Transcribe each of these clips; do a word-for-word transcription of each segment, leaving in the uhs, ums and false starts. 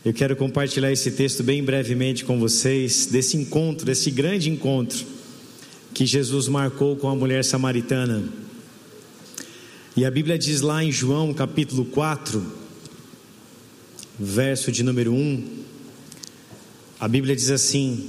Eu quero compartilhar esse texto bem brevemente com vocês, desse encontro, desse grande encontro que Jesus marcou com a mulher samaritana. E a Bíblia diz lá em João capítulo quatro, verso de número um, a Bíblia diz assim: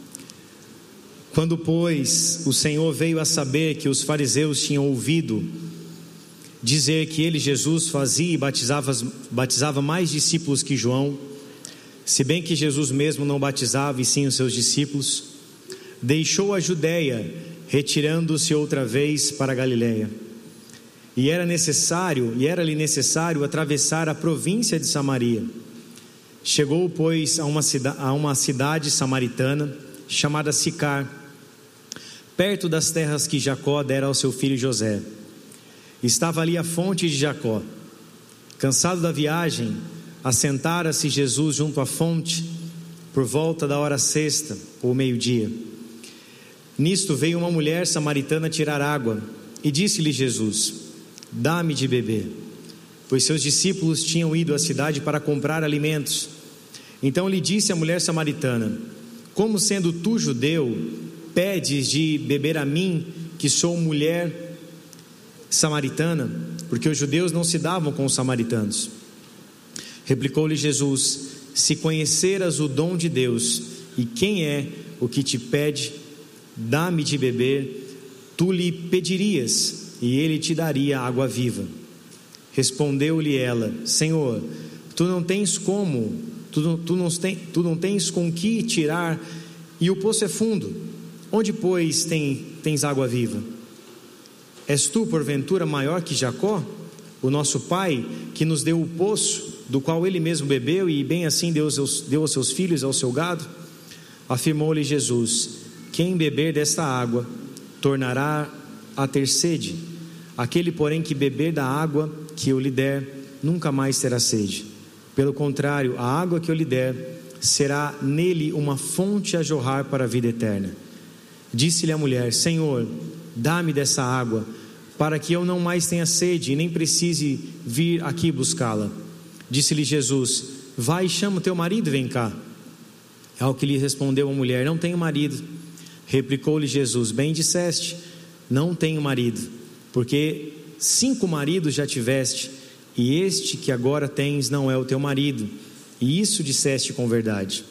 quando, pois, o Senhor veio a saber que os fariseus tinham ouvido dizer que ele, Jesus, fazia e batizava, batizava mais discípulos que João, se bem que Jesus mesmo não batizava e sim os seus discípulos, deixou a Judeia, retirando-se outra vez para a Galileia. E era necessário, e era-lhe necessário atravessar a província de Samaria. Chegou, pois, a uma, cida, a uma cidade samaritana chamada Sicar, perto das terras que Jacó dera ao seu filho José. Estava ali a fonte de Jacó. Cansado da viagem, assentara-se Jesus junto à fonte, por volta da hora sexta, ou meio-dia. Nisto veio uma mulher samaritana tirar água, e disse-lhe Jesus: dá-me de beber, pois seus discípulos tinham ido à cidade para comprar alimentos. Então lhe disse a mulher samaritana: como sendo tu judeu, pedes de beber a mim, que sou mulher samaritana? Porque os judeus não se davam com os samaritanos. Replicou-lhe Jesus: se conheceras o dom de Deus, e quem é o que te pede, dá-me de beber, tu lhe pedirias, e ele te daria água viva. Respondeu-lhe ela: Senhor, tu não tens como, tu, tu, não tens, tu não tens com que tirar, e o poço é fundo. Onde, pois, tem, tens água viva? És tu, porventura, maior que Jacó, o nosso pai, que nos deu o poço, do qual ele mesmo bebeu, e bem assim deu aos seus, deu aos seus filhos e ao seu gado? Afirmou-lhe Jesus: quem beber desta água tornará a ter sede. Aquele, porém, que beber da água que eu lhe der, nunca mais terá sede. Pelo contrário, a água que eu lhe der será nele uma fonte a jorrar para a vida eterna. Disse-lhe a mulher: Senhor, dá-me dessa água, para que eu não mais tenha sede e nem precise vir aqui buscá-la. Disse-lhe Jesus: vai e chama o teu marido e vem cá. Ao que lhe respondeu a mulher: não tenho marido. Replicou-lhe Jesus: bem disseste, não tenho marido, porque cinco maridos já tiveste, e este que agora tens não é o teu marido, e isso disseste com verdade.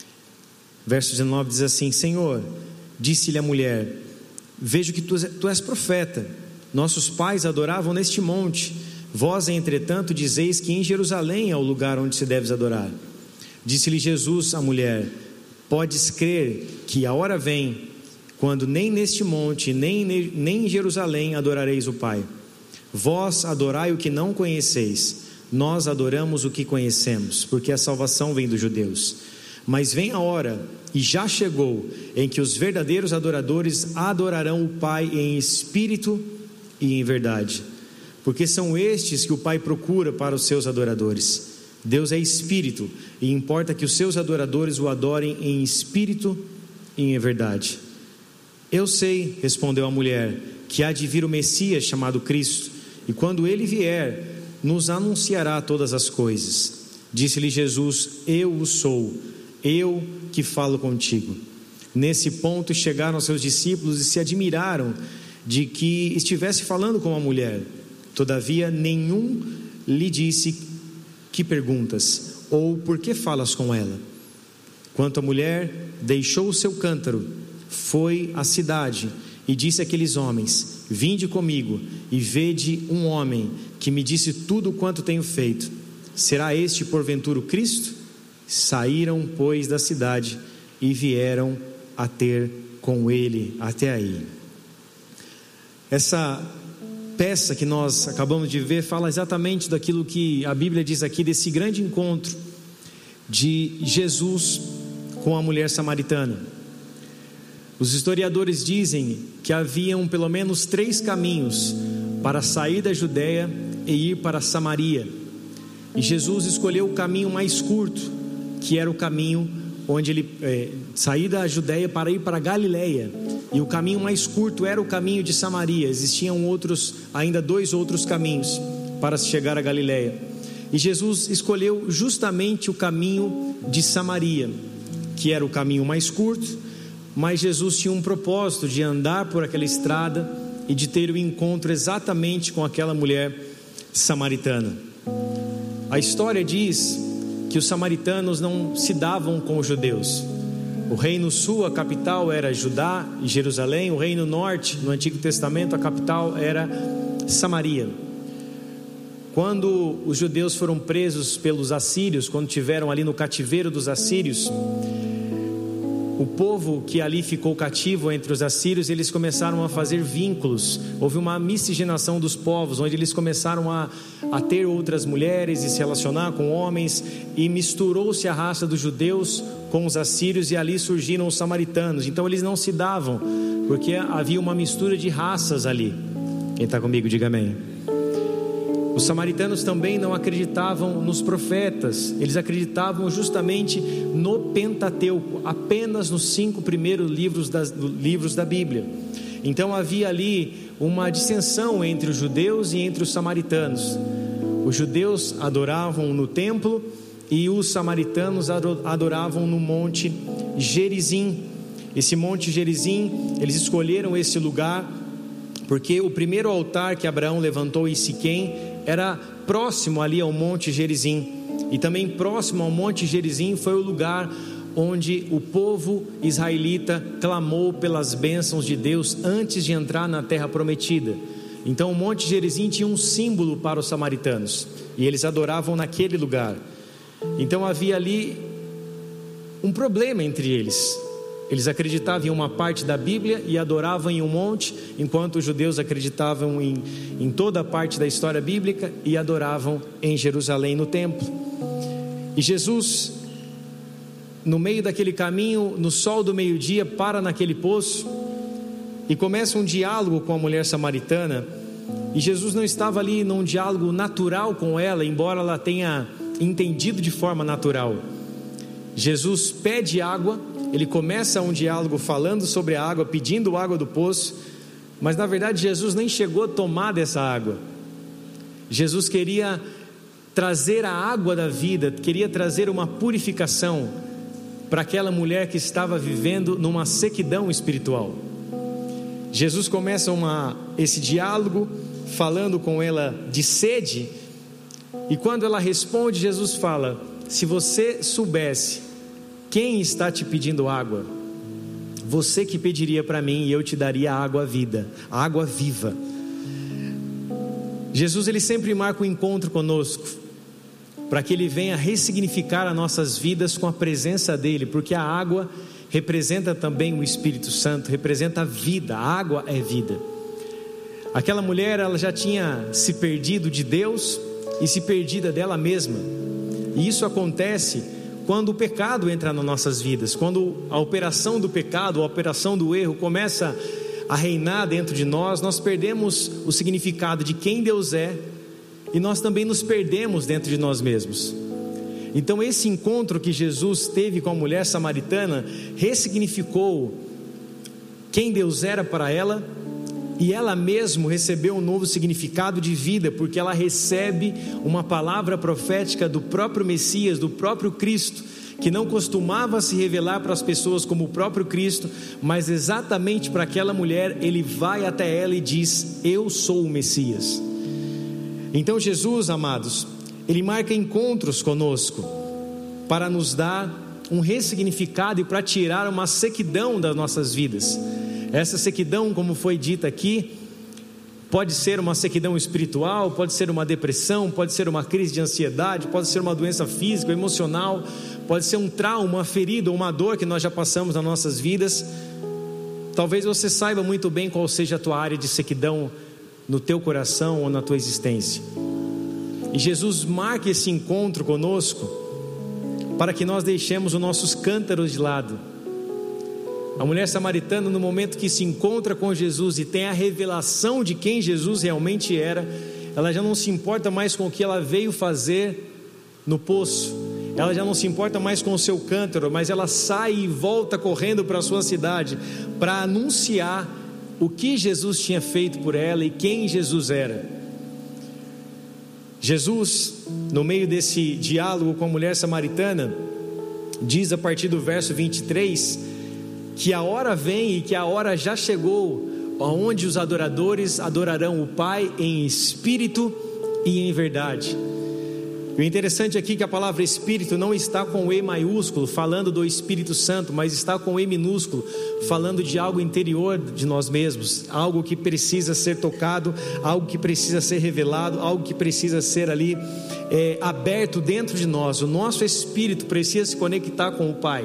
Verso dezenove diz assim: Senhor, disse-lhe a mulher, vejo que tu, tu és profeta. Nossos pais adoravam neste monte, vós, entretanto, dizeis que em Jerusalém é o lugar onde se deve adorar. Disse-lhe Jesus à mulher: podes crer que a hora vem, quando nem neste monte, nem, nem em Jerusalém adorareis o Pai. Vós adorai o que não conheceis, nós adoramos o que conhecemos, porque a salvação vem dos judeus. Mas vem a hora, e já chegou, em que os verdadeiros adoradores adorarão o Pai em espírito e em verdade, porque são estes que o Pai procura para os seus adoradores. Deus é espírito, e importa que os seus adoradores o adorem em espírito e em verdade. Eu sei, respondeu a mulher, que há de vir o Messias chamado Cristo, e quando ele vier, nos anunciará todas as coisas. Disse-lhe Jesus: eu o sou, eu que falo contigo. Nesse ponto chegaram seus discípulos e se admiraram de que estivesse falando com a mulher. Todavia nenhum lhe disse: que perguntas? Ou por que falas com ela? Quanto à mulher, deixou o seu cântaro, foi à cidade e disse àqueles homens: vinde comigo e vede um homem que me disse tudo quanto tenho feito. Será este porventura o Cristo? Saíram, pois, da cidade e vieram a ter com ele até aí. Essa peça que nós acabamos de ver fala exatamente daquilo que a Bíblia diz aqui, desse grande encontro de Jesus com a mulher samaritana. Os historiadores dizem que haviam pelo menos três caminhos para sair da Judeia e ir para Samaria, e Jesus escolheu o caminho mais curto, que era o caminho onde ele é, sair da Judeia para ir para a Galileia, e o caminho mais curto era o caminho de Samaria. Existiam outros, ainda dois outros caminhos para chegar a Galileia. E Jesus escolheu justamente o caminho de Samaria, que era o caminho mais curto, mas Jesus tinha um propósito de andar por aquela estrada e de ter o encontro exatamente com aquela mulher samaritana. A história diz que os samaritanos não se davam com os judeus. O reino sul, a capital era Judá e Jerusalém. O reino norte, no Antigo Testamento, a capital era Samaria. Quando os judeus foram presos pelos assírios, quando estiveram ali no cativeiro dos assírios, o povo que ali ficou cativo entre os assírios, eles começaram a fazer vínculos. Houve uma miscigenação dos povos, onde eles começaram a, a ter outras mulheres e se relacionar com homens, e misturou-se a raça dos judeus com os assírios, e ali surgiram os samaritanos. Então eles não se davam, porque havia uma mistura de raças ali. Quem está comigo, diga amém. Os samaritanos também não acreditavam nos profetas, eles acreditavam justamente no Pentateuco, apenas nos cinco primeiros livros, das, livros da Bíblia. Então havia ali uma dissensão entre os judeus e entre os samaritanos. Os judeus adoravam no templo e os samaritanos adoravam no monte Gerizim. Esse monte Gerizim, eles escolheram esse lugar porque o primeiro altar que Abraão levantou em Siquém era próximo ali ao monte Gerizim, e também próximo ao monte Gerizim foi o lugar onde o povo israelita clamou pelas bênçãos de Deus antes de entrar na terra prometida. Então o monte Gerizim tinha um símbolo para os samaritanos, e eles adoravam naquele lugar. Então havia ali um problema entre eles. Eles acreditavam em uma parte da Bíblia e adoravam em um monte, enquanto os judeus acreditavam em, em toda a parte da história bíblica e adoravam em Jerusalém, no templo. E Jesus, no meio daquele caminho, no sol do meio-dia, para naquele poço e começa um diálogo com a mulher samaritana. E Jesus não estava ali num diálogo natural com ela, embora ela tenha entendido de forma natural. Jesus pede água. Ele começa um diálogo falando sobre a água, pedindo água do poço, mas na verdade Jesus nem chegou a tomar dessa água. Jesus queria trazer a água da vida, queria trazer uma purificação para aquela mulher que estava vivendo numa sequidão espiritual. Jesus começa uma, esse diálogo falando com ela de sede, e quando ela responde, Jesus fala: se você soubesse quem está te pedindo água, você que pediria para mim e eu te daria a água vida, a água viva. Jesus, ele sempre marca um encontro conosco, para que ele venha ressignificar as nossas vidas com a presença dele, porque a água representa também o Espírito Santo, representa a vida. A água é vida. Aquela mulher, ela já tinha se perdido de Deus e se perdida dela mesma, e isso acontece quando o pecado entra nas nossas vidas, quando a operação do pecado, a operação do erro começa a reinar dentro de nós. Nós perdemos o significado de quem Deus é, e nós também nos perdemos dentro de nós mesmos. Então esse encontro que Jesus teve com a mulher samaritana ressignificou quem Deus era para ela, e ela mesma recebeu um novo significado de vida, porque ela recebe uma palavra profética do próprio Messias, do próprio Cristo, que não costumava se revelar para as pessoas como o próprio Cristo, mas exatamente para aquela mulher, ele vai até ela e diz: eu sou o Messias. Então Jesus, amados, ele marca encontros conosco, para nos dar um ressignificado e para tirar uma sequidão das nossas vidas. Essa sequidão, como foi dita aqui, pode ser uma sequidão espiritual, pode ser uma depressão, pode ser uma crise de ansiedade, pode ser uma doença física, emocional, pode ser um trauma, uma ferida, uma dor que nós já passamos nas nossas vidas. Talvez você saiba muito bem qual seja a tua área de sequidão no teu coração ou na tua existência. E Jesus marca esse encontro conosco para que nós deixemos os nossos cântaros de lado. A mulher samaritana, no momento que se encontra com Jesus e tem a revelação de quem Jesus realmente era, ela já não se importa mais com o que ela veio fazer no poço, ela já não se importa mais com o seu cântaro, mas ela sai e volta correndo para a sua cidade, para anunciar o que Jesus tinha feito por ela e quem Jesus era. Jesus, no meio desse diálogo com a mulher samaritana, diz a partir do verso vinte e três, que a hora vem e que a hora já chegou, onde os adoradores adorarão o Pai em espírito e em verdade. O interessante aqui é que a palavra Espírito não está com E maiúsculo, falando do Espírito Santo, mas está com E minúsculo, falando de algo interior de nós mesmos, algo que precisa ser tocado, algo que precisa ser revelado, algo que precisa ser ali é, aberto dentro de nós. O nosso espírito precisa se conectar com o Pai.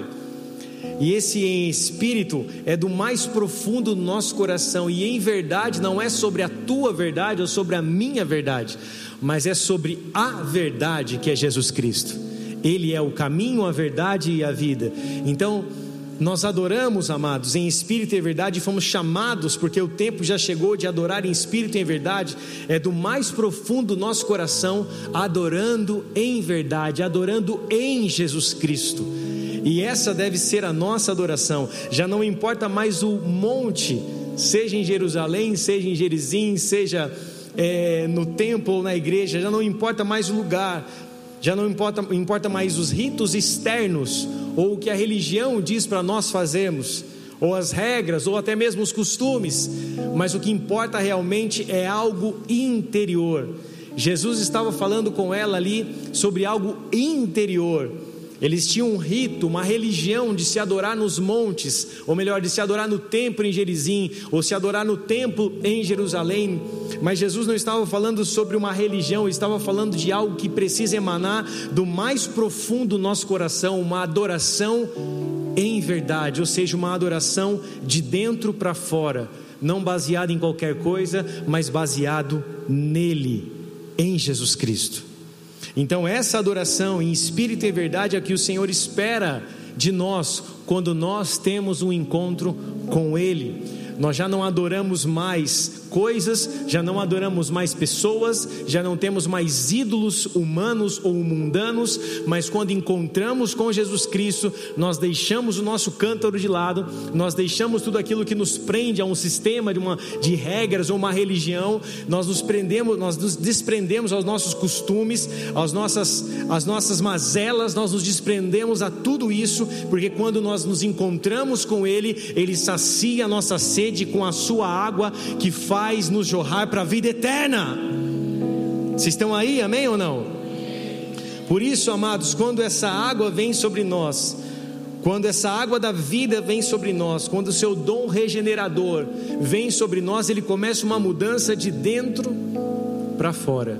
E esse em espírito é do mais profundo do nosso coração, e em verdade não é sobre a tua verdade ou sobre a minha verdade, mas é sobre a verdade, que é Jesus Cristo. Ele é o caminho, a verdade e a vida. Então nós adoramos, amados, em espírito e em verdade, e fomos chamados, porque o tempo já chegou de adorar em espírito e em verdade. É do mais profundo do nosso coração, adorando em verdade, adorando em Jesus Cristo. E essa deve ser a nossa adoração. Já não importa mais o monte, seja em Jerusalém, seja em Gerizim, seja é, no templo ou na igreja, já não importa mais o lugar, já não importa, importa mais os ritos externos, ou o que a religião diz para nós fazermos, ou as regras, ou até mesmo os costumes, mas o que importa realmente é algo interior. Jesus estava falando com ela ali sobre algo interior. Eles tinham um rito, uma religião de se adorar nos montes, ou melhor, de se adorar no templo em Gerizim, ou se adorar no templo em Jerusalém. Mas Jesus não estava falando sobre uma religião, estava falando de algo que precisa emanar do mais profundo do nosso coração, uma adoração em verdade, ou seja, uma adoração de dentro para fora, não baseada em qualquer coisa, mas baseado nele, em Jesus Cristo. Então essa adoração em espírito e verdade é que o Senhor espera de nós, quando nós temos um encontro com Ele. Nós já não adoramos mais coisas, já não adoramos mais pessoas, já não temos mais ídolos humanos ou mundanos, mas quando encontramos com Jesus Cristo, nós deixamos o nosso cântaro de lado, nós deixamos tudo aquilo que nos prende a um sistema de, uma, de regras ou uma religião, nós nos prendemos, nós nos desprendemos aos nossos costumes, às nossas, às nossas mazelas, nós nos desprendemos a tudo isso, porque quando nós nos encontramos com Ele, Ele sacia a nossa sede com a sua água, que faz nos jorrar para a vida eterna. Vocês estão aí, amém ou não? Por isso, amados, quando essa água vem sobre nós, quando essa água da vida vem sobre nós, quando o seu dom regenerador vem sobre nós, ele começa uma mudança de dentro para fora.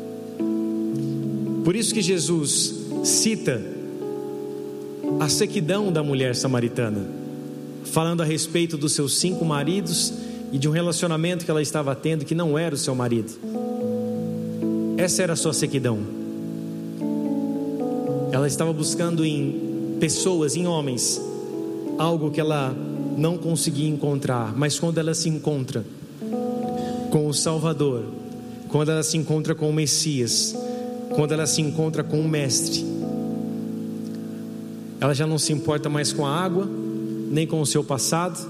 Por isso que Jesus cita a sequidão da mulher samaritana, falando a respeito dos seus cinco maridos e de um relacionamento que ela estava tendo que não era o seu marido. Essa era a sua sequidão. Ela estava buscando em pessoas, em homens, algo que ela não conseguia encontrar. Mas quando ela se encontra com o Salvador, quando ela se encontra com o Messias, quando ela se encontra com o Mestre, ela já não se importa mais com a água, nem com o seu passado,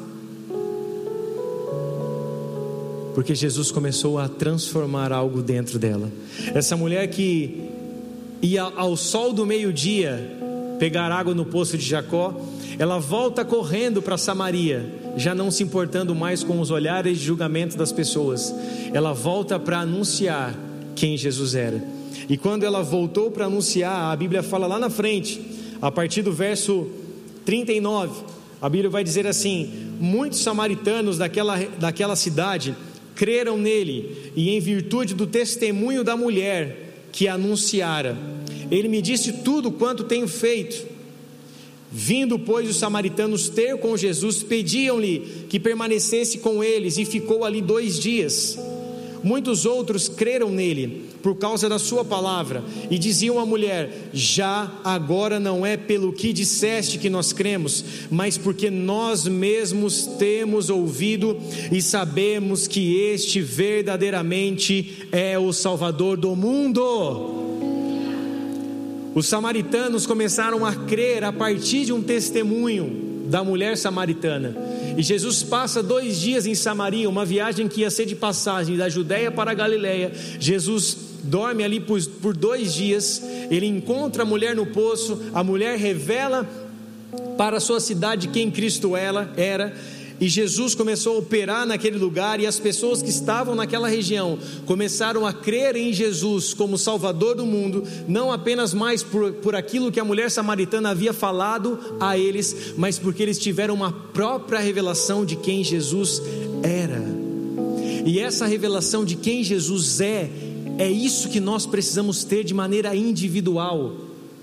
porque Jesus começou a transformar algo dentro dela. Essa mulher que ia ao sol do meio-dia pegar água no poço de Jacó, ela volta correndo para Samaria, já não se importando mais com os olhares de julgamento das pessoas. Ela volta para anunciar quem Jesus era. E quando ela voltou para anunciar, a Bíblia fala lá na frente, a partir do verso trinta e nove, a Bíblia vai dizer assim: muitos samaritanos daquela, daquela cidade creram nele, e em virtude do testemunho da mulher que anunciara, ele me disse tudo quanto tenho feito. Vindo, pois, os samaritanos ter com Jesus, pediam-lhe que permanecesse com eles, e ficou ali dois dias. Muitos outros creram nele por causa da sua palavra, e diziam à mulher: já agora não é pelo que disseste que nós cremos, mas porque nós mesmos temos ouvido e sabemos que este verdadeiramente é o Salvador do mundo. Os samaritanos começaram a crer a partir de um testemunho da mulher samaritana. E Jesus passa dois dias em Samaria, uma viagem que ia ser de passagem da Judéia para a Galileia. Jesus dorme ali por, por dois dias. Ele encontra a mulher no poço, a mulher revela para a sua cidade quem Cristo ela era, e Jesus começou a operar naquele lugar, e as pessoas que estavam naquela região começaram a crer em Jesus como Salvador do mundo, não apenas mais por, por aquilo que a mulher samaritana havia falado a eles, mas porque eles tiveram uma própria revelação de quem Jesus era. E essa revelação de quem Jesus é, é isso que nós precisamos ter de maneira individual.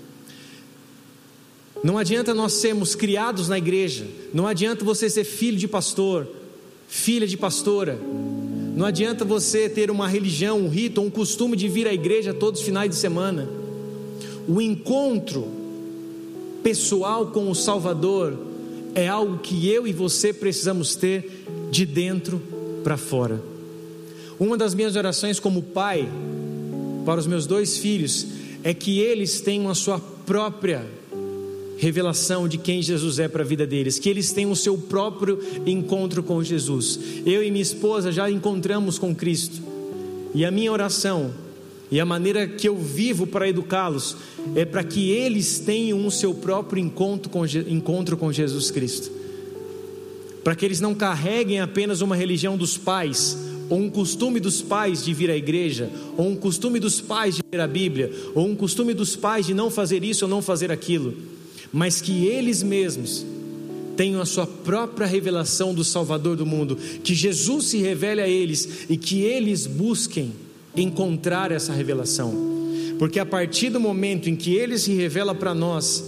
Não adianta nós sermos criados na igreja, não adianta você ser filho de pastor, filha de pastora, não adianta você ter uma religião, um rito, um costume de vir à igreja todos os finais de semana. O encontro pessoal com o Salvador é algo que eu e você precisamos ter de dentro para fora. Uma das minhas orações como pai para os meus dois filhos é que eles tenham a sua própria revelação de quem Jesus é para a vida deles, que eles tenham o seu próprio encontro com Jesus. Eu e minha esposa já encontramos com Cristo, e a minha oração e a maneira que eu vivo para educá-los é para que eles tenham o seu próprio encontro com, encontro com Jesus Cristo, para que eles não carreguem apenas uma religião dos pais, ou um costume dos pais de vir à igreja, ou um costume dos pais de ler a Bíblia, ou um costume dos pais de não fazer isso ou não fazer aquilo, mas que eles mesmos tenham a sua própria revelação do Salvador do mundo, que Jesus se revele a eles e que eles busquem encontrar essa revelação, porque a partir do momento em que Ele se revela para nós,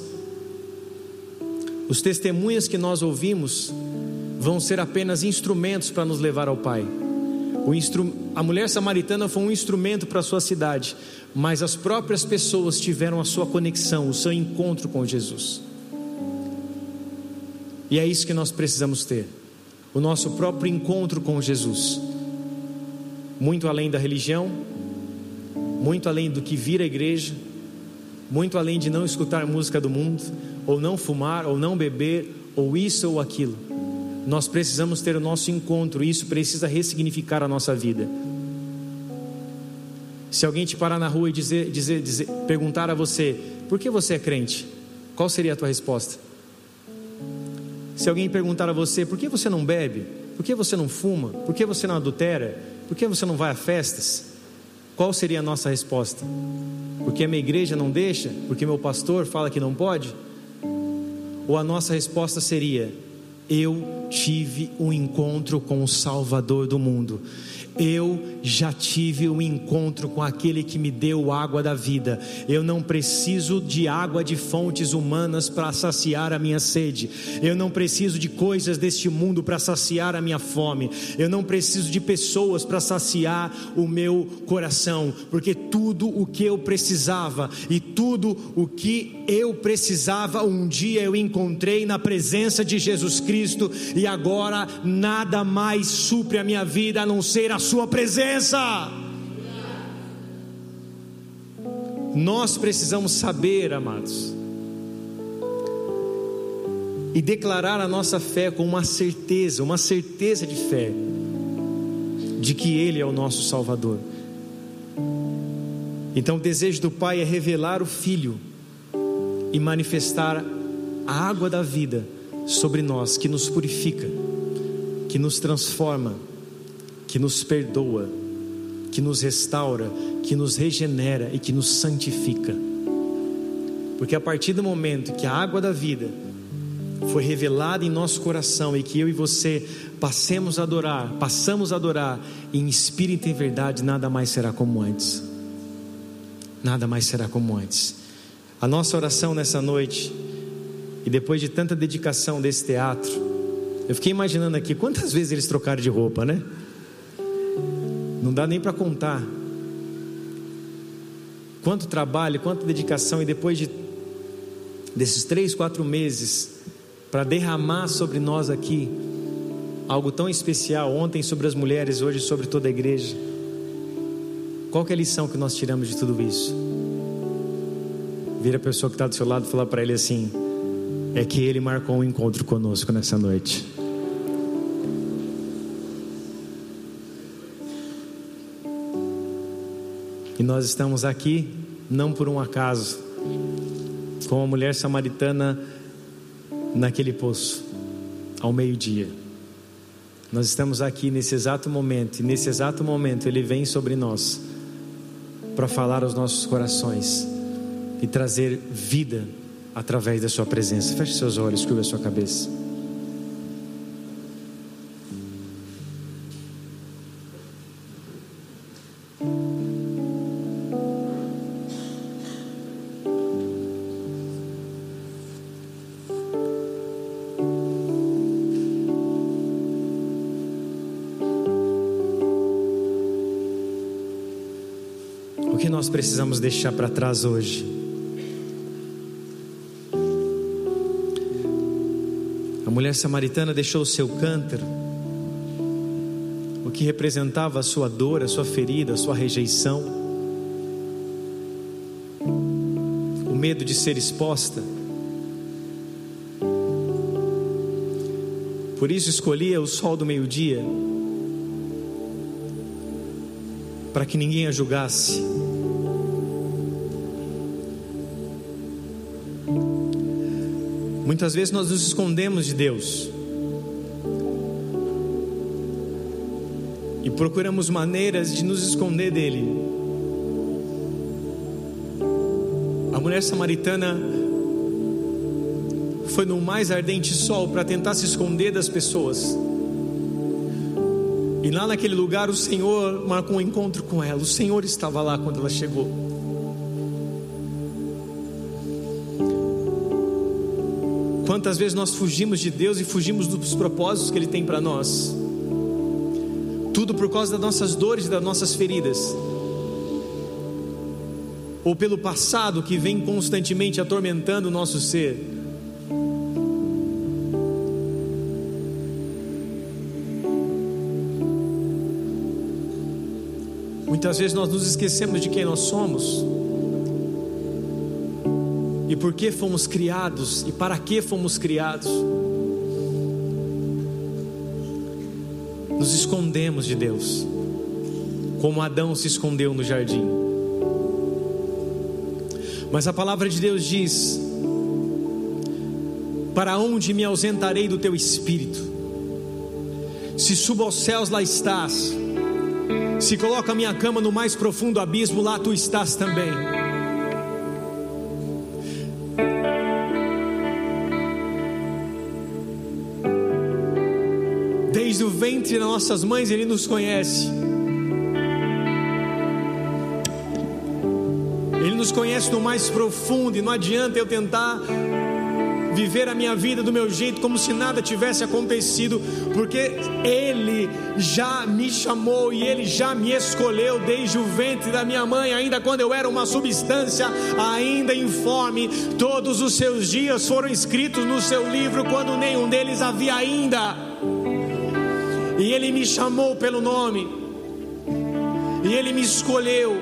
os testemunhos que nós ouvimos vão ser apenas instrumentos para nos levar ao Pai. O instru... A mulher samaritana foi um instrumento para a sua cidade, mas as próprias pessoas tiveram a sua conexão, o seu encontro com Jesus. E é isso que nós precisamos ter, o nosso próprio encontro com Jesus, muito além da religião, muito além do que vir à igreja, muito além de não escutar música do mundo, ou não fumar, ou não beber, ou isso ou aquilo. Nós precisamos ter o nosso encontro, e isso precisa ressignificar a nossa vida. Se alguém te parar na rua e dizer, dizer, dizer, perguntar a você, por que você é crente? Qual seria a tua resposta? Se alguém perguntar a você, por que você não bebe? Por que você não fuma? Por que você não adultera? Por que você não vai a festas? Qual seria a nossa resposta? Porque a minha igreja não deixa? Porque meu pastor fala que não pode? Ou a nossa resposta seria, eu tive um encontro com o Salvador do mundo, eu já tive um encontro com aquele que me deu água da vida, eu não preciso de água de fontes humanas para saciar a minha sede, eu não preciso de coisas deste mundo para saciar a minha fome, eu não preciso de pessoas para saciar o meu coração, porque tudo o que eu precisava e tudo o que eu precisava um dia eu encontrei na presença de Jesus Cristo, e agora nada mais supre a minha vida a não ser a sua presença. Nós precisamos saber, amados, e declarar a nossa fé com uma certeza, uma certeza de fé, de que Ele é o nosso Salvador. Então o desejo do Pai é revelar o Filho e manifestar a água da vida sobre nós, que nos purifica, que nos transforma, que nos perdoa, que nos restaura, que nos regenera e que nos santifica. Porque a partir do momento que a água da vida foi revelada em nosso coração, e que eu e você passemos a adorar, passamos a adorar em espírito e em verdade, nada mais será como antes. Nada mais será como antes. A nossa oração nessa noite, e depois de tanta dedicação desse teatro, eu fiquei imaginando aqui quantas vezes eles trocaram de roupa, né? Não dá nem para contar quanto trabalho, quanta dedicação, e depois de desses três, quatro meses para derramar sobre nós aqui algo tão especial, ontem sobre as mulheres, hoje sobre toda a igreja. Qual que é a lição que nós tiramos de tudo isso? Vira a pessoa que está do seu lado e falar para ele assim, é que Ele marcou um encontro conosco nessa noite. E nós estamos aqui não por um acaso, como a mulher samaritana naquele poço, ao meio-dia. Nós estamos aqui nesse exato momento, e nesse exato momento Ele vem sobre nós para falar aos nossos corações e trazer vida através da sua presença. Feche seus olhos, curva a sua cabeça. O que nós precisamos deixar para trás hoje? A mulher samaritana deixou o seu cântaro, o que representava a sua dor, a sua ferida, a sua rejeição, o medo de ser exposta. Por isso escolhia o sol do meio-dia, para que ninguém a julgasse. Muitas vezes nós nos escondemos de Deus e procuramos maneiras de nos esconder dele. A mulher samaritana foi no mais ardente sol para tentar se esconder das pessoas. E lá naquele lugar o Senhor marcou um encontro com ela. O Senhor estava lá quando ela chegou. Quantas vezes nós fugimos de Deus e fugimos dos propósitos que Ele tem para nós? Tudo por causa das nossas dores e das nossas feridas, ou pelo passado que vem constantemente atormentando o nosso ser. Muitas vezes nós nos esquecemos de quem nós somos e por que fomos criados e para que fomos criados. Nos escondemos de Deus, como Adão se escondeu no jardim. Mas a palavra de Deus diz: para onde me ausentarei do teu espírito? Se subo aos céus, lá estás. Se coloco a minha cama no mais profundo abismo, lá tu estás também. Desde o ventre das nossas mães Ele nos conhece. Ele nos conhece no mais profundo, e não adianta eu tentar viver a minha vida do meu jeito, como se nada tivesse acontecido, porque Ele já me chamou e Ele já me escolheu desde o ventre da minha mãe, ainda quando eu era uma substância ainda informe. Todos os seus dias foram escritos no seu livro, quando nenhum deles havia ainda. E Ele me chamou pelo nome, e Ele me escolheu.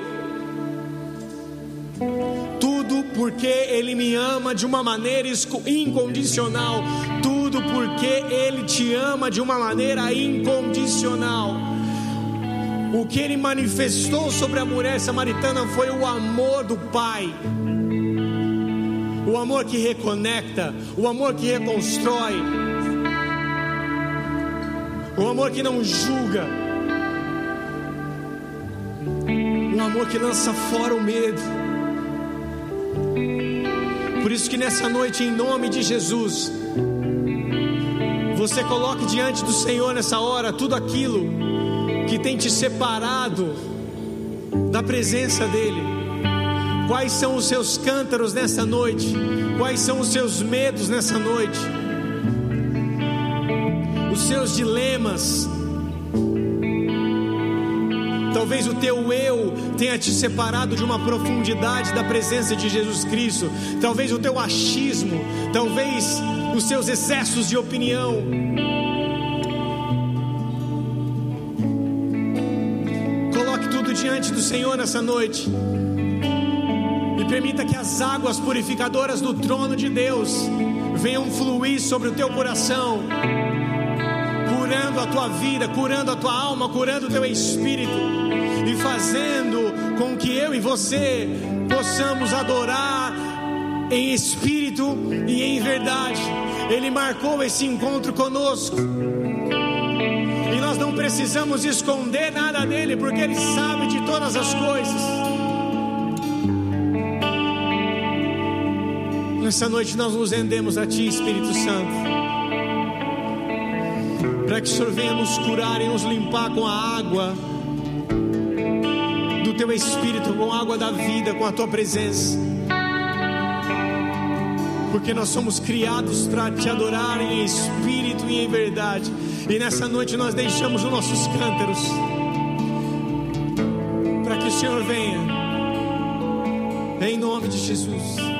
Tudo porque Ele me ama de uma maneira incondicional. Tudo porque Ele te ama de uma maneira incondicional. O que Ele manifestou sobre a mulher samaritana foi o amor do Pai, o amor que reconecta, o amor que reconstrói, o amor que não julga, um amor que lança fora o medo. Por isso que nessa noite, em nome de Jesus, você coloque diante do Senhor nessa hora tudo aquilo que tem te separado da presença dEle. Quais são os seus cântaros nessa noite? Quais são os seus medos nessa noite? Os seus dilemas. Talvez o teu eu tenha te separado de uma profundidade da presença de Jesus Cristo. Talvez o teu achismo, talvez os seus excessos de opinião. Coloque tudo diante do Senhor nessa noite e permita que as águas purificadoras do trono de Deus venham fluir sobre o teu coração, curando a tua vida, curando a tua alma, curando o teu espírito e fazendo com que eu e você possamos adorar em espírito e em verdade. Ele marcou esse encontro conosco e nós não precisamos esconder nada dele, porque Ele sabe de todas as coisas. Nessa noite nós nos rendemos a Ti, Espírito Santo, para que o Senhor venha nos curar e nos limpar com a água do Teu Espírito, com a água da vida, com a Tua presença, porque nós somos criados para Te adorar em espírito e em verdade. E nessa noite nós deixamos os nossos cântaros para que o Senhor venha, em nome de Jesus.